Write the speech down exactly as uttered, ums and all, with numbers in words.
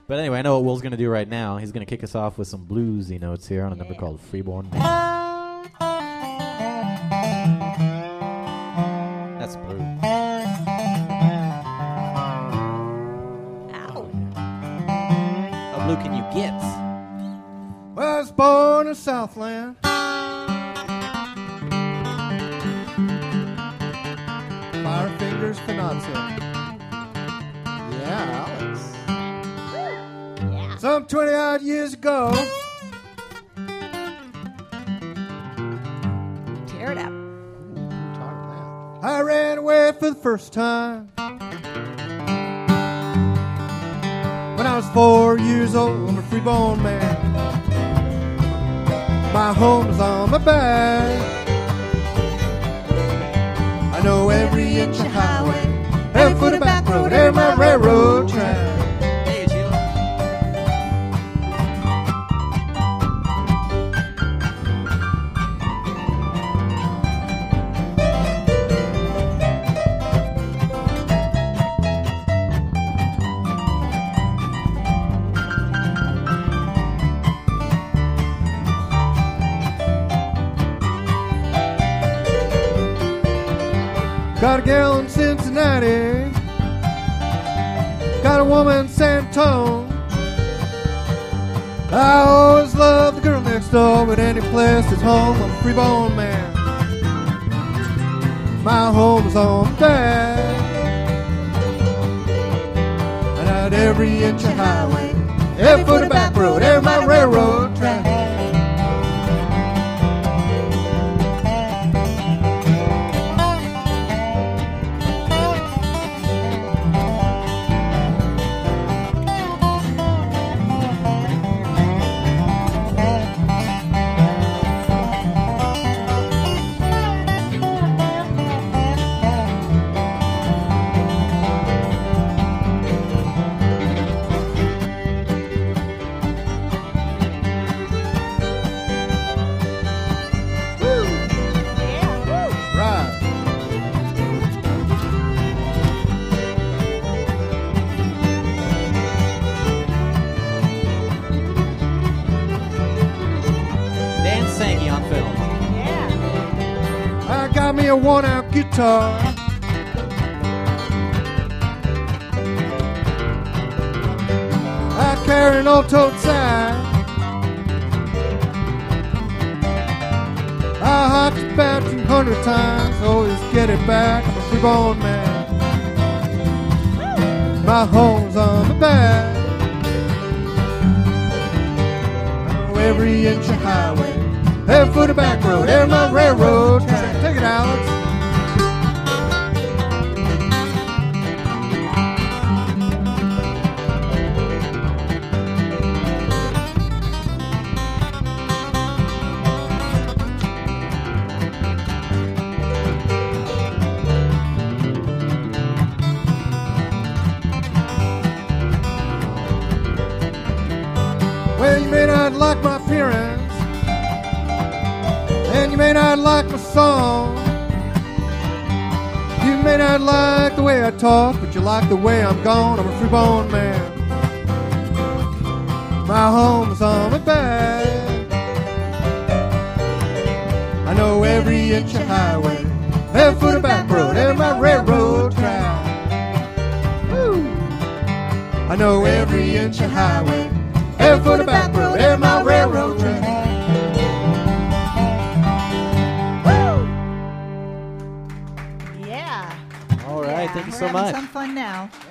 But anyway, I know what Will's going to do right now. He's going to kick us off with some bluesy notes here on a number called Freeborn Man. That's blue. Ow. How blue can you get? Well, I was born in Southland. Fire fingers Finazzo. Yeah, Alex. Yeah. Some twenty odd years ago. Tear it up. I ran away for the first time when I was four years old. I'm a freeborn man. My home is on my back. I know every inch of highway, every foot of back road, every my railroad track. Hey, Sheila. Got a gal in Cincinnati, got a woman in San Antone. I always love the girl next door, but any place that's home, I'm a freeborn man. My home is on the back. I got every inch of highway, every foot of back road, every my railroad track. Dan Sankey on film. Yeah. I got me a worn-out guitar. I carry an old-toed sack. I hopped about two hundred times, always get it back. I'm a freeborn man. My home's on the back. I know every inch of highway, every foot of back road, every my railroad track. Take it, Alex. Well, you may not like my appearance, and you may not like my song. You may not like the way I talk, but you like the way I'm gone. I'm a freeborn man. My home's on my back. I know every inch of highway, every foot of back road, every my railroad track. Woo! I know every inch of highway, every foot of back road, every my railroad track. Yeah. All right, Yeah, thank you we're so having much. some fun now.